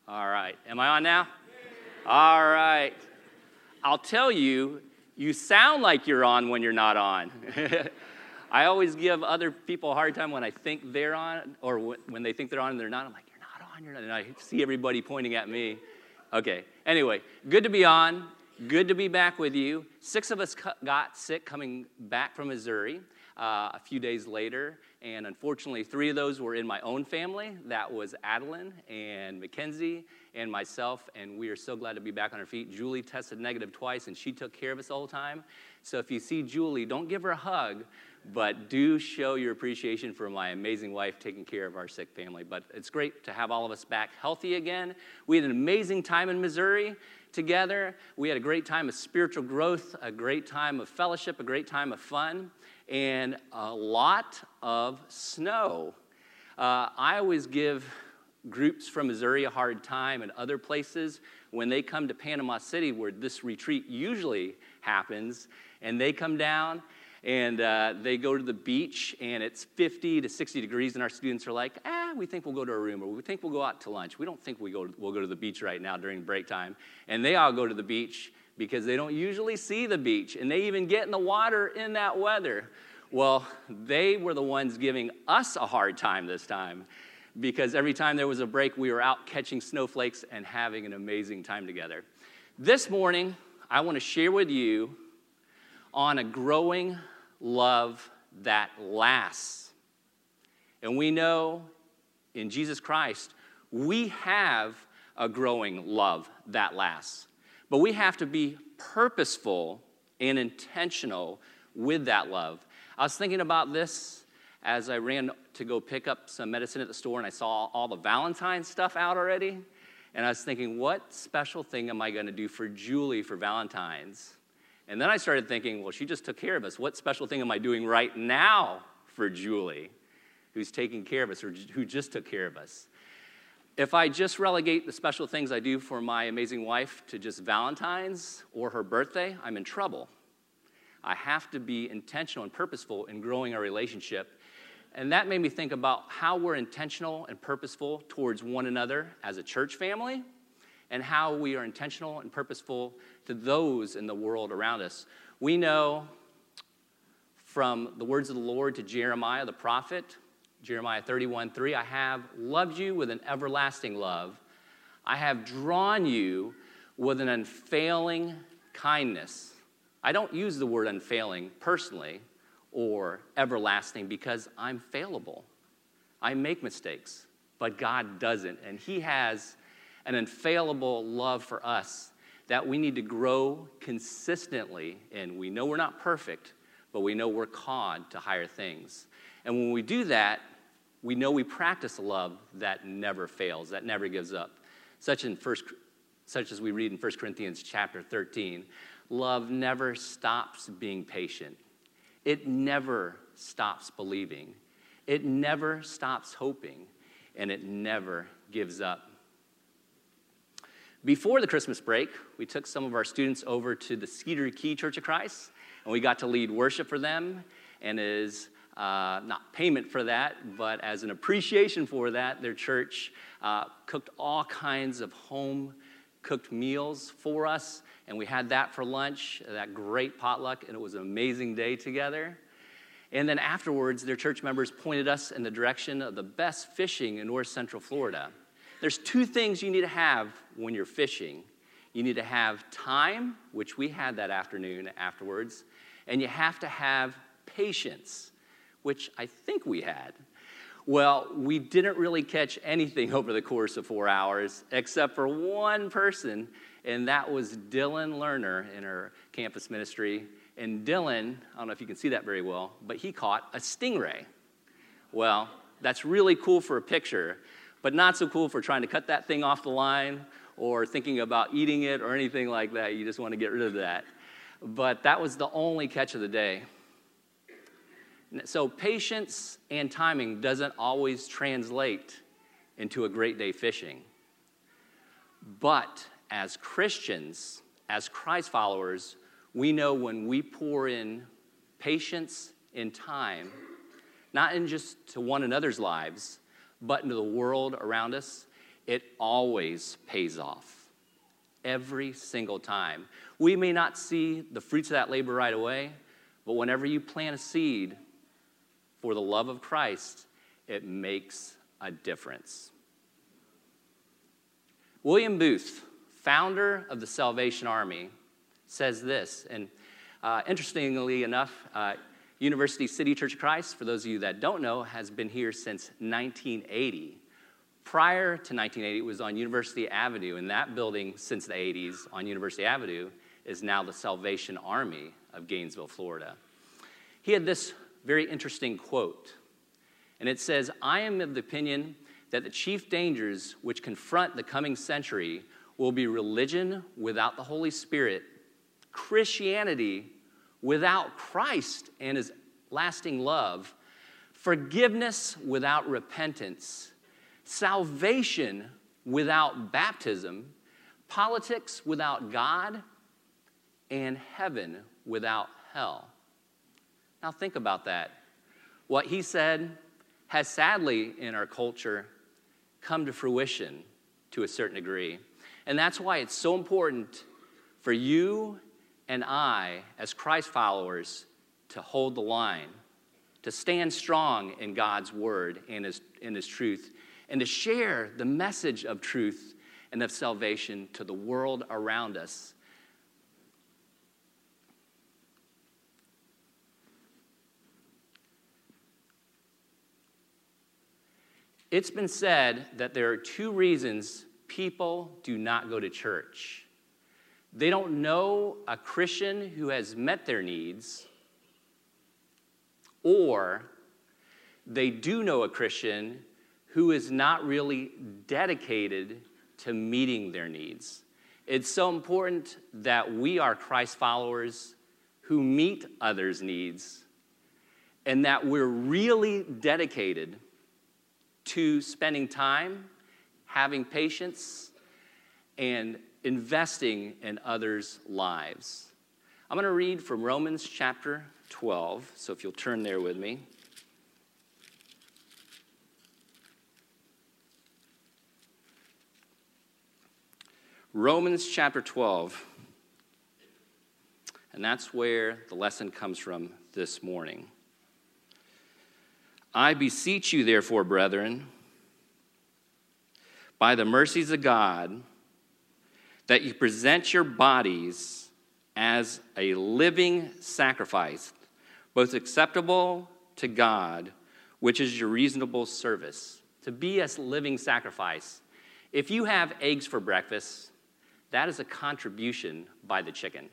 All right. Am I on now? All right. I'll tell you, you sound like you're on when you're not on. I always give other people a hard time when I think they're on, or when they think they're on and they're not. I'm like, you're not on, you're not. And I see everybody pointing at me. Okay. Anyway, good to be on. Good to be back with you. 6 of us got sick coming back from Missouri a few days later. And unfortunately, 3 of those were in my own family. That was Adeline and Mackenzie and myself, and we are so glad to be back on our feet. Julie tested negative twice, and she took care of us the whole time. So if you see Julie, don't give her a hug, but do show your appreciation for my amazing wife taking care of our sick family. But it's great to have all of us back healthy again. We had an amazing time in Missouri together. We had a great time of spiritual growth, a great time of fellowship, a great time of fun, and a lot of snow. I always give groups from Missouri a hard time and other places when they come to Panama City, where this retreat usually happens, and they come down and they go to the beach, and it's 50 to 60 degrees, and our students are like, we think we'll go to a room, or we think we'll go out to lunch. We don't think we'll go to the beach right now during break time. And they all go to the beach because they don't usually see the beach, and they even get in the water in that weather. Well, they were the ones giving us a hard time this time, because every time there was a break, we were out catching snowflakes and having an amazing time together. This morning, I want to share with you on a growing love that lasts. And we know in Jesus Christ, we have a growing love that lasts. But we have to be purposeful and intentional with that love. I was thinking about this as I ran to go pick up some medicine at the store, and I saw all the Valentine's stuff out already. And I was thinking, what special thing am I going to do for Julie for Valentine's? And then I started thinking, well, she just took care of us. What special thing am I doing right now for Julie, who's taking care of us, or who just took care of us? If I just relegate the special things I do for my amazing wife to just Valentine's or her birthday, I'm in trouble. I have to be intentional and purposeful in growing our relationship. And that made me think about how we're intentional and purposeful towards one another as a church family, and how we are intentional and purposeful to those in the world around us. We know from the words of the Lord to Jeremiah the prophet, Jeremiah 31:3, I have loved you with an everlasting love. I have drawn you with an unfailing kindness. I don't use the word unfailing personally or everlasting because I'm fallible. I make mistakes, but God doesn't. And He has an unfailable love for us that we need to grow consistently in. We know we're not perfect, but we know we're called to higher things. And when we do that, we know we practice a love that never fails, that never gives up. Such as we read in 1 Corinthians chapter 13, love never stops being patient. It never stops believing. It never stops hoping, and it never gives up. Before the Christmas break, we took some of our students over to the Cedar Key Church of Christ, and we got to lead worship for them. And as not payment for that, but as an appreciation for that, their church cooked all kinds of home-cooked meals for us, and we had that for lunch, that great potluck, and it was an amazing day together. And then afterwards, their church members pointed us in the direction of the best fishing in North Central Florida. There's 2 things you need to have when you're fishing. You need to have time, which we had that afternoon afterwards, and you have to have patience, which I think we had. Well, we didn't really catch anything over the course of 4 hours, except for one person, and that was Dylan Lerner in our campus ministry. And Dylan, I don't know if you can see that very well, but he caught a stingray. Well, that's really cool for a picture, but not so cool for trying to cut that thing off the line or thinking about eating it or anything like that. You just want to get rid of that. But that was the only catch of the day. So patience and timing doesn't always translate into a great day fishing. But as Christians, as Christ followers, we know when we pour in patience and time, not in just to one another's lives, but into the world around us, it always pays off. Every single time. We may not see the fruits of that labor right away, but whenever you plant a seed for the love of Christ, it makes a difference. William Booth, founder of the Salvation Army, says this, and interestingly enough, University City Church of Christ, for those of you that don't know, has been here since 1980. Prior to 1980, it was on University Avenue, and that building since the 80s on University Avenue is now the Salvation Army of Gainesville, Florida. He had this very interesting quote, and it says, "I am of the opinion that the chief dangers which confront the coming century will be religion without the Holy Spirit, Christianity without Christ and his lasting love, forgiveness without repentance, salvation without baptism, politics without God, and heaven without hell." Now think about that. What he said has sadly in our culture come to fruition to a certain degree. And that's why it's so important for you and I, as Christ followers, to hold the line, to stand strong in God's word and his truth, and to share the message of truth and of salvation to the world around us. It's been said that there are two reasons people do not go to church. They don't know a Christian who has met their needs, or they do know a Christian who is not really dedicated to meeting their needs. It's so important that we are Christ followers who meet others' needs, and that we're really dedicated to spending time, having patience, and investing in others' lives. I'm going to read from Romans chapter 12, so if you'll turn there with me. Romans chapter 12, and that's where the lesson comes from this morning. "I beseech you, therefore, brethren, by the mercies of God, that you present your bodies as a living sacrifice, both acceptable to God, which is your reasonable service." To be a living sacrifice. If you have eggs for breakfast, that is a contribution by the chicken.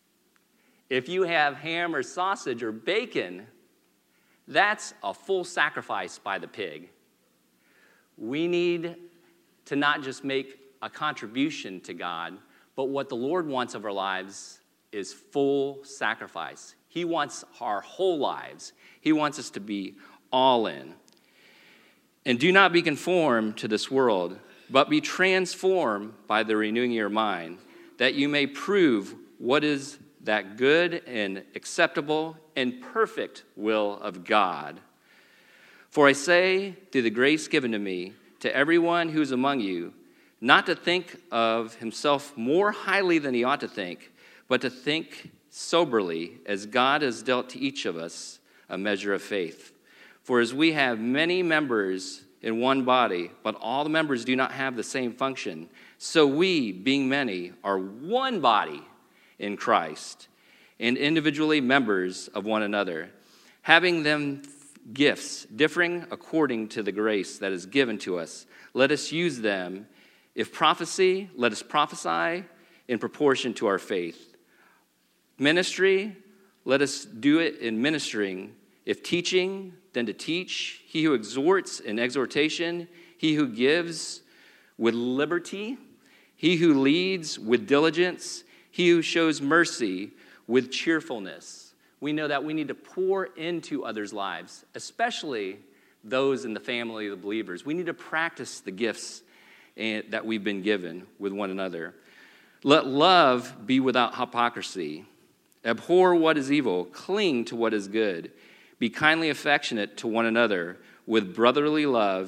If you have ham or sausage or bacon, that's a full sacrifice by the pig. We need to not just make a contribution to God, but what the Lord wants of our lives is full sacrifice. He wants our whole lives. He wants us to be all in. "And do not be conformed to this world, but be transformed by the renewing of your mind, that you may prove what is that good and acceptable and perfect will of God. For I say, through the grace given to me, to everyone who is among you, not to think of himself more highly than he ought to think, but to think soberly, as God has dealt to each of us a measure of faith. For as we have many members in one body, but all the members do not have the same function, so we, being many, are one body in Christ, and individually members of one another, having them gifts differing according to the grace that is given to us. Let us use them. If prophecy, let us prophesy in proportion to our faith. Ministry, let us do it in ministering. If teaching, then to teach. He who exhorts in exhortation. He who gives with liberty. He who leads with diligence. He who shows mercy with cheerfulness. We know that we need to pour into others' lives, especially those in the family of the believers. We need to practice the gifts that we've been given with one another. Let love be without hypocrisy. Abhor what is evil. Cling to what is good. Be kindly affectionate to one another with brotherly love,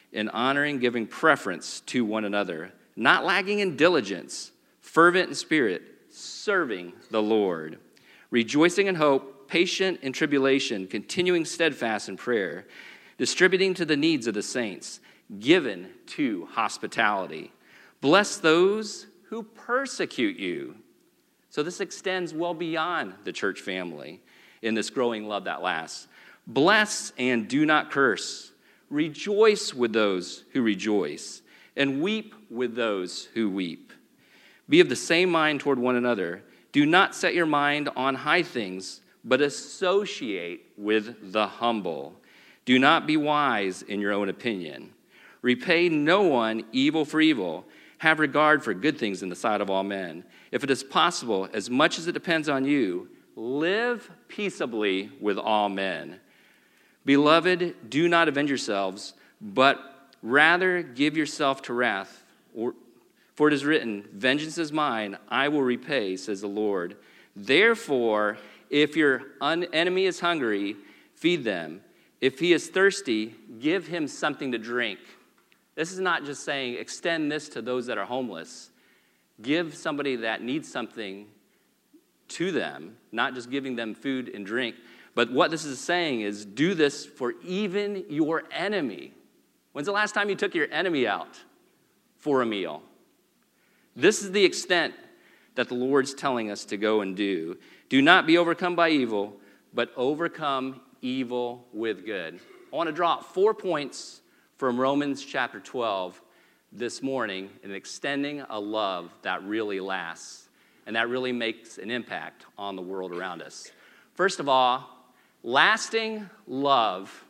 in honoring, giving preference to one another, not lagging in diligence, fervent in spirit, serving the Lord, rejoicing in hope, patient in tribulation, continuing steadfast in prayer, distributing to the needs of the saints, given to hospitality. Bless those who persecute you. So this extends well beyond the church family in this growing love that lasts. Bless and do not curse. Rejoice with those who rejoice, and weep with those who weep. Be of the same mind toward one another. Do not set your mind on high things, but associate with the humble. Do not be wise in your own opinion. Repay no one evil for evil. Have regard for good things in the sight of all men. If it is possible, as much as it depends on you, live peaceably with all men. Beloved, do not avenge yourselves, but rather give yourself to wrath. For it is written, vengeance is mine, I will repay, says the Lord. Therefore, if your enemy is hungry, feed them. If he is thirsty, give him something to drink. This is not just saying extend this to those that are homeless. Give somebody that needs something to them, not just giving them food and drink. But what this is saying is do this for even your enemy. When's the last time you took your enemy out for a meal? This is the extent that the Lord's telling us to go and do. Do not be overcome by evil, but overcome evil with good. I want to draw out 4 points from Romans chapter 12 this morning in extending a love that really lasts and that really makes an impact on the world around us. First of all, lasting love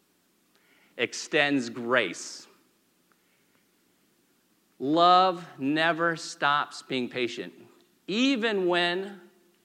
extends grace. Love never stops being patient, even when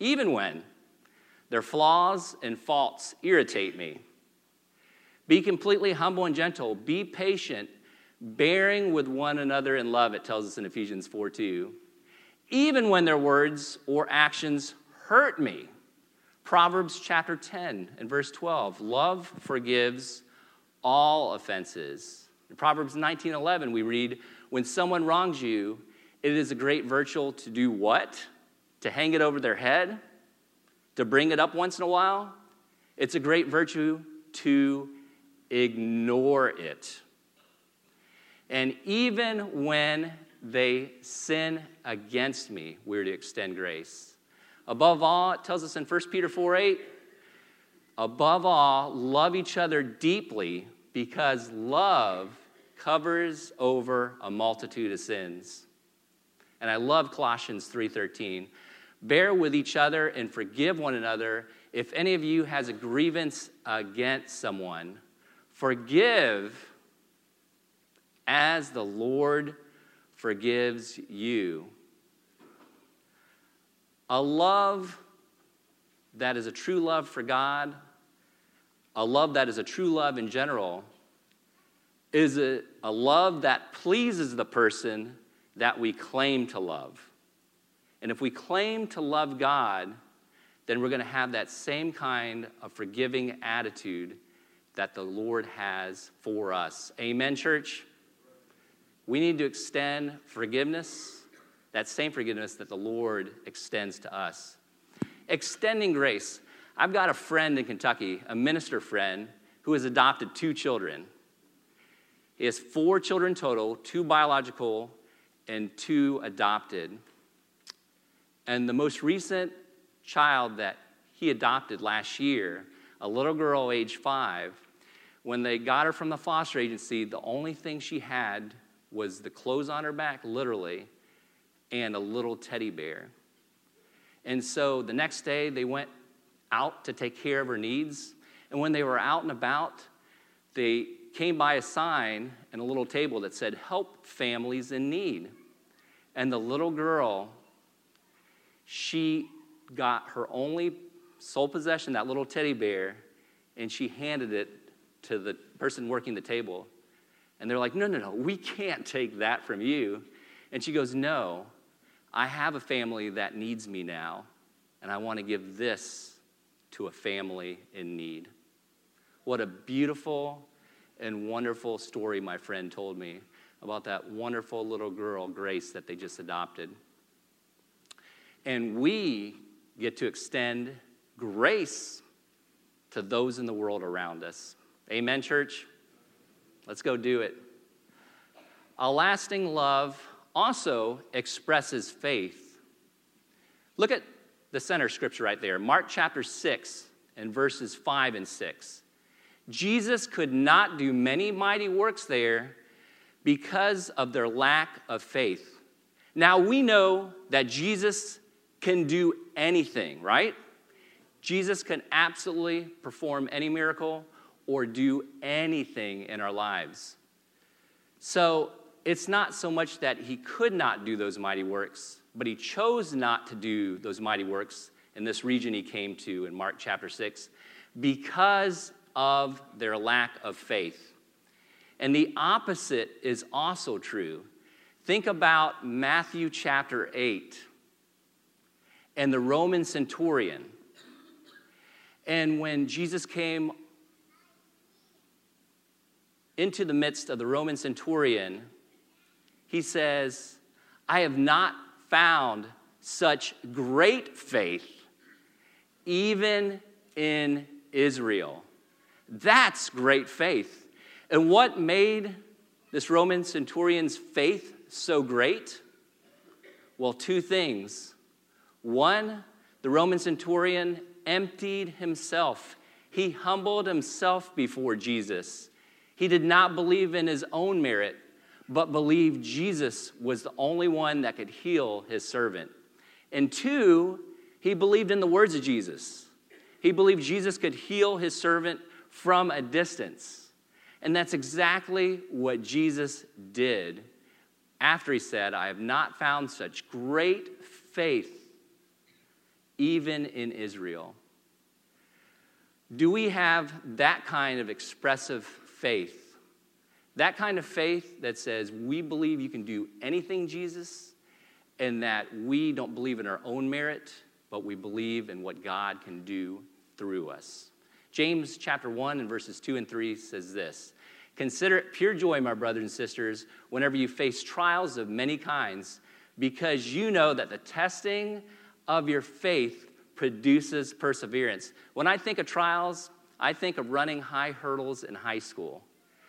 their flaws and faults irritate me. Be completely humble and gentle. Be patient, bearing with one another in love, it tells us in Ephesians 4:2. Even when their words or actions hurt me. Proverbs chapter 10 and verse 12. Love forgives all offenses. In Proverbs 19:11, we read, when someone wrongs you, it is a great virtue to do what? To hang it over their head? To bring it up once in a while? It's a great virtue to ignore it. And even when they sin against me, we're to extend grace. Above all, it tells us in 1 Peter 4:8, above all, love each other deeply because love covers over a multitude of sins. And I love Colossians 3:13. Bear with each other and forgive one another. If any of you has a grievance against someone, forgive as the Lord forgives you. A love that is a true love for God, a love that is a true love in general, is a love that pleases the person that we claim to love. And if we claim to love God, then we're going to have that same kind of forgiving attitude that the Lord has for us. Amen, church? We need to extend forgiveness, that same forgiveness that the Lord extends to us. Extending grace. I've got a friend in Kentucky, a minister friend, who has adopted 2 children. He has 4 children total, 2 biological and 2 adopted. And the most recent child that he adopted last year, a little girl age 5, when they got her from the foster agency, the only thing she had was the clothes on her back, literally, and a little teddy bear. And so the next day, they went out to take care of her needs. And when they were out and about, they came by a sign and a little table that said, help families in need. And the little girl, she got her only sole possession, that little teddy bear, and she handed it to the person working the table. And they're like, no, we can't take that from you. And she goes, no, I have a family that needs me now, and I want to give this to a family in need. What a beautiful and wonderful story my friend told me about that wonderful little girl, Grace, that they just adopted. And we get to extend grace to those in the world around us. Amen, church? Let's go do it. A lasting love also expresses faith. Look at the center scripture right there, Mark chapter 6 and verses 5 and 6. Jesus could not do many mighty works there because of their lack of faith. Now we know that Jesus can do anything, right? Jesus can absolutely perform any miracle or do anything in our lives. So it's not so much that he could not do those mighty works, but he chose not to do those mighty works in this region he came to in Mark chapter 6 because of their lack of faith. And the opposite is also true. Think about Matthew chapter 8 and the Roman centurion. And when Jesus came into the midst of the Roman centurion, he says, I have not found such great faith even in Israel. That's great faith. And what made this Roman centurion's faith so great? Well, two things. One, the Roman centurion emptied himself. He humbled himself before Jesus. He did not believe in his own merit, but believed Jesus was the only one that could heal his servant. And two, he believed in the words of Jesus. He believed Jesus could heal his servant from a distance. And that's exactly what Jesus did after he said, I have not found such great faith even in Israel. Do we have that kind of expressive faith? That kind of faith that says we believe you can do anything, Jesus, and that we don't believe in our own merit, but we believe in what God can do through us. James chapter 1 and verses 2 and 3 says this, consider it pure joy, my brothers and sisters, whenever you face trials of many kinds, because you know that the testing of your faith produces perseverance. When I think of trials, I think of running high hurdles in high school.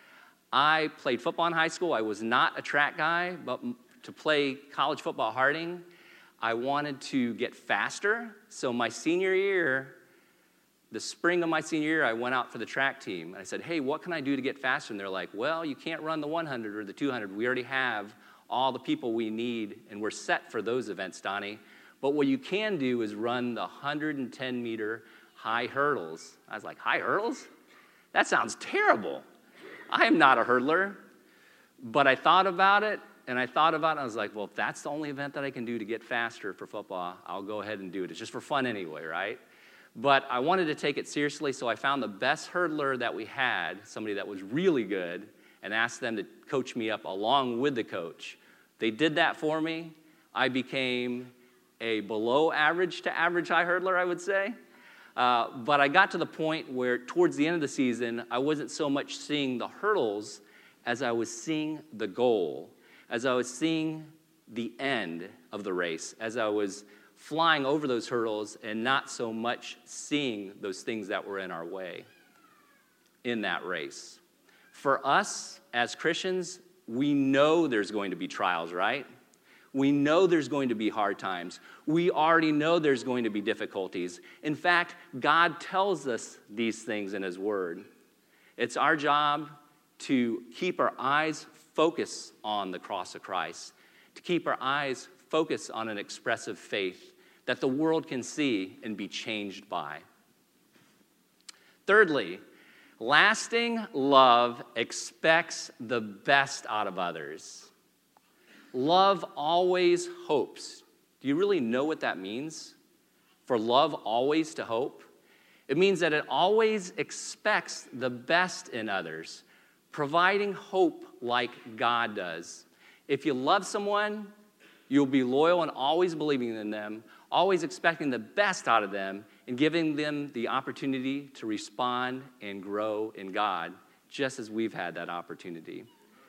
I played football in high school. I was not a track guy, but to play college football at Harding, I wanted to get faster. So my senior year, the spring of my senior year, I went out for the track team. And I said, hey, what can I do to get faster? And they're like, well, you can't run the 100 or the 200. We already have all the people we need, and we're set for those events, Donnie. But what you can do is run the 110-meter high hurdles. I was like, high hurdles? That sounds terrible. I am not a hurdler. But I thought about it, and I was like, well, if that's the only event that I can do to get faster for football, I'll go ahead and do it. It's just for fun anyway, right? But I wanted to take it seriously, so I found the best hurdler that we had, somebody that was really good, and asked them to coach me up along with the coach. They did that for me. I became a below average to average high hurdler, I would say. But I got to the point where towards the end of the season, I wasn't so much seeing the hurdles as I was seeing the goal, as I was seeing the end of the race, as I was flying over those hurdles and not so much seeing those things that were in our way in that race. For us as Christians, we know there's going to be trials, right? We know there's going to be hard times. We already know there's going to be difficulties. In fact, God tells us these things in His Word. It's our job to keep our eyes focused on the cross of Christ, to keep our eyes focused on an expressive faith that the world can see and be changed by. Thirdly, lasting love expects the best out of others. Love always hopes. Do you really know what that means? For love always to hope? It means that it always expects the best in others, providing hope like God does. If you love someone, you'll be loyal and always believing in them, always expecting the best out of them, and giving them the opportunity to respond and grow in God just as we've had that opportunity.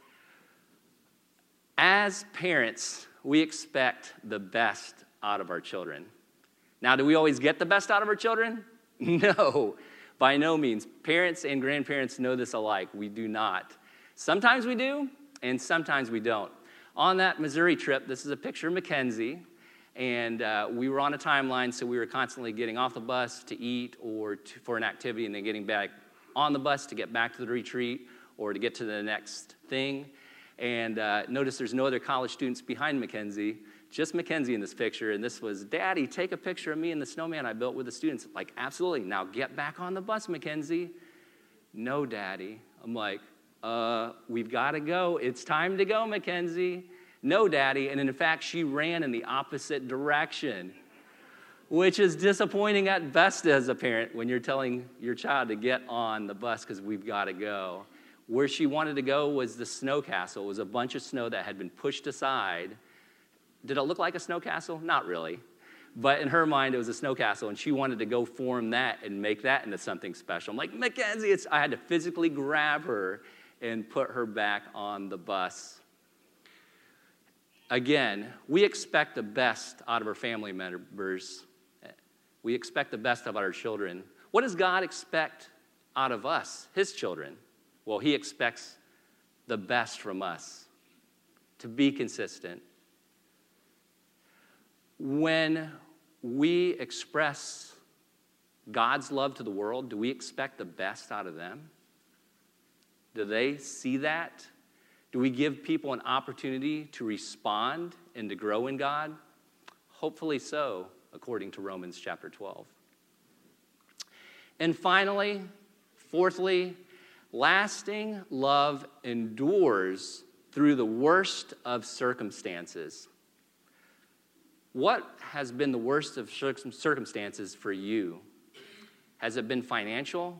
As parents, we expect the best out of our children. Now, do we always get the best out of our children? No, by no means. Parents and grandparents know this alike. We do not. Sometimes we do, and sometimes we don't. On that Missouri trip, this is a picture of Mackenzie, and we were on a timeline, so we were constantly getting off the bus to eat or for an activity, and then getting back on the bus to get back to the retreat or to get to the next thing. And notice there's no other college students behind Mackenzie, just Mackenzie in this picture. And this was, Daddy, take a picture of me and the snowman I built with the students. Like, absolutely. Now get back on the bus, Mackenzie. No, Daddy. I'm like, we've got to go. It's time to go, Mackenzie. No, Daddy. And in fact, she ran in the opposite direction, which is disappointing at best as a parent when you're telling your child to get on the bus because we've got to go. Where she wanted to go was the snow castle. It was a bunch of snow that had been pushed aside. Did it look like a snow castle? Not really. But in her mind, it was a snow castle, and she wanted to go form that and make that into something special. I'm like, Mackenzie, I had to physically grab her and put her back on the bus. Again, we expect the best out of our family members. We expect the best of our children. What does God expect out of us, his children? Well, he expects the best from us, to be consistent. When we express God's love to the world, do we expect the best out of them? Do they see that? Do we give people an opportunity to respond and to grow in God? Hopefully so, according to Romans chapter 12. And finally, fourthly, lasting love endures through the worst of circumstances. What has been the worst of circumstances for you? Has it been financial?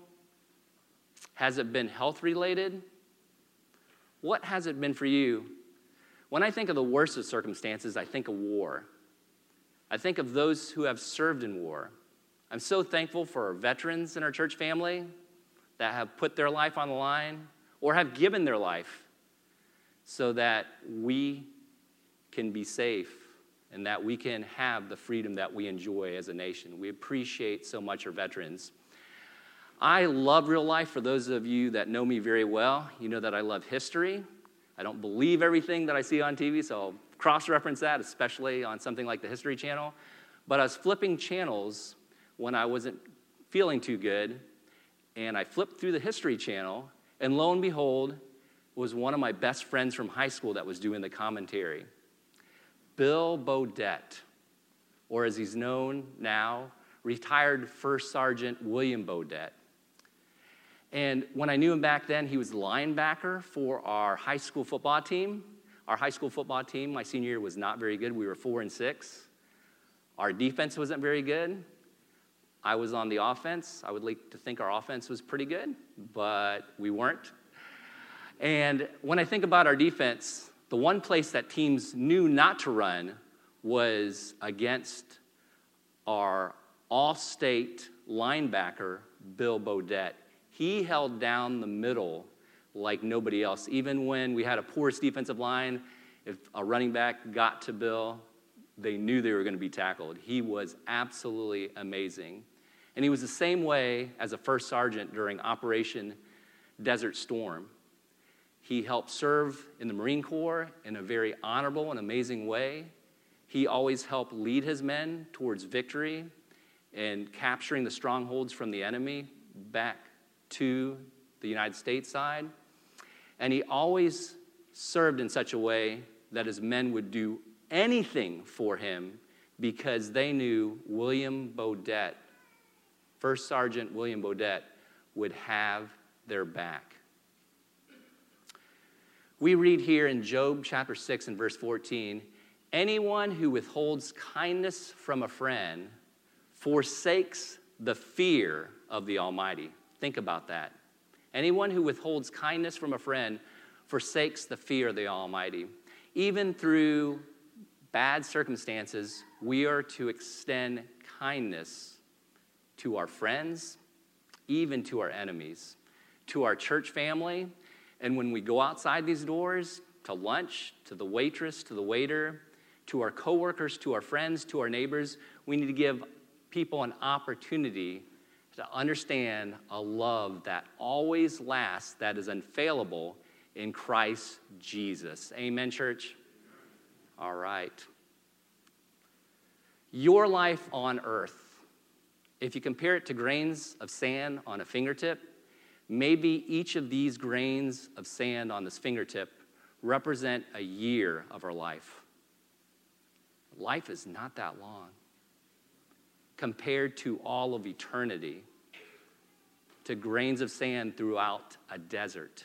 Has it been health-related? What has it been for you? When I think of the worst of circumstances, I think of war. I think of those who have served in war. I'm so thankful for our veterans in our church family that have put their life on the line or have given their life so that we can be safe and that we can have the freedom that we enjoy as a nation. We appreciate so much our veterans. I love real life. For those of you that know me very well, you know that I love history. I don't believe everything that I see on TV, so I'll cross-reference that, especially on something like the History Channel. But I was flipping channels when I wasn't feeling too good, and I flipped through the History Channel, and lo and behold, was one of my best friends from high school that was doing the commentary. Bill Bodett, or as he's known now, retired First Sergeant William Bodett. And when I knew him back then, he was the linebacker for our high school football team. Our high school football team, my senior year, was not very good. We were 4-6. Our defense wasn't very good. I was on the offense. I would like to think our offense was pretty good, but we weren't. And when I think about our defense, the one place that teams knew not to run was against our all-state linebacker, Bill Bodett. He held down the middle like nobody else. Even when we had a porous defensive line, if a running back got to Bill, they knew they were going to be tackled. He was absolutely amazing. And he was the same way as a first sergeant during Operation Desert Storm. He helped serve in the Marine Corps in a very honorable and amazing way. He always helped lead his men towards victory and capturing the strongholds from the enemy back to the United States side. And he always served in such a way that his men would do anything for him because they knew William Bodett, First Sergeant William Bodett, would have their back. We read here in Job chapter 6 and verse 14, anyone who withholds kindness from a friend forsakes the fear of the Almighty. Think about that. Anyone who withholds kindness from a friend forsakes the fear of the Almighty. Even through bad circumstances, we are to extend kindness to our friends, even to our enemies, to our church family, and when we go outside these doors, to lunch, to the waitress, to the waiter, to our coworkers, to our friends, to our neighbors, we need to give people an opportunity to understand a love that always lasts, that is unfailable in Christ Jesus. Amen, church? All right. Your life on earth, if you compare it to grains of sand on a fingertip, maybe each of these grains of sand on this fingertip represent a year of our life. Life is not that long compared to all of eternity, to grains of sand throughout a desert.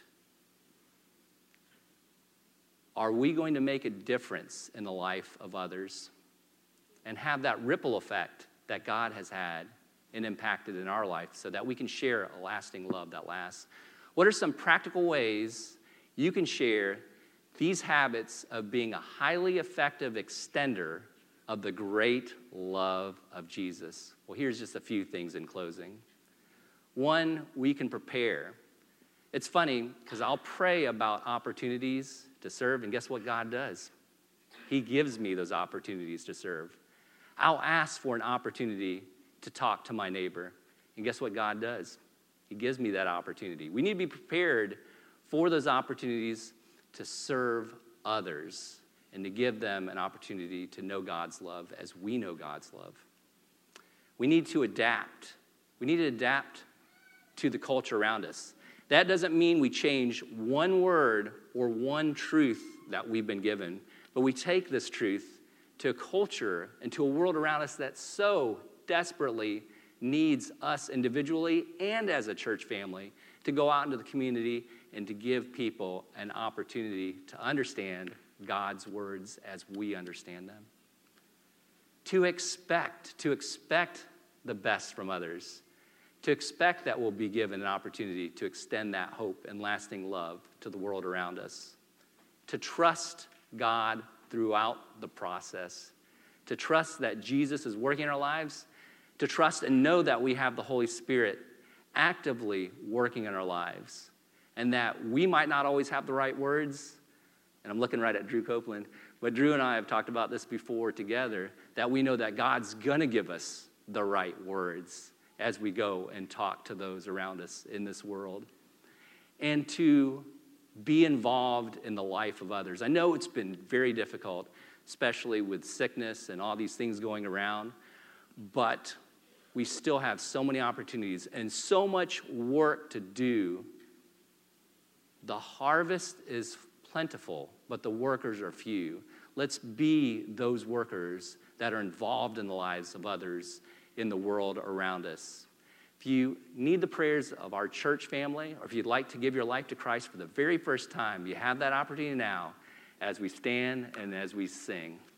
Are we going to make a difference in the life of others and have that ripple effect that God has had and impacted in our life so that we can share a lasting love that lasts? What are some practical ways you can share these habits of being a highly effective extender of the great love of Jesus? Well, here's just a few things in closing. One, we can prepare. It's funny because I'll pray about opportunities to serve, and guess what God does? He gives me those opportunities to serve. I'll ask for an opportunity to talk to my neighbor, and guess what God does? He gives me that opportunity. We need to be prepared for those opportunities to serve others and to give them an opportunity to know God's love as we know God's love. We need to adapt. We need to adapt to the culture around us. That doesn't mean we change one word or one truth that we've been given, but we take this truth to a culture and to a world around us that so desperately needs us individually and as a church family to go out into the community and to give people an opportunity to understand God's words as we understand them. To expect the best from others. To expect that we'll be given an opportunity to extend that hope and lasting love to the world around us. To trust God throughout the process. To trust that Jesus is working in our lives. To trust and know that we have the Holy Spirit actively working in our lives. And that we might not always have the right words. And I'm looking right at Drew Copeland. But Drew and I have talked about this before together, that we know that God's going to give us the right words as we go and talk to those around us in this world. And to be involved in the life of others. I know it's been very difficult, especially with sickness and all these things going around, but we still have so many opportunities and so much work to do. The harvest is plentiful, but the workers are few. Let's be those workers that are involved in the lives of others in the world around us. If you need the prayers of our church family, or if you'd like to give your life to Christ for the very first time, you have that opportunity now as we stand and as we sing.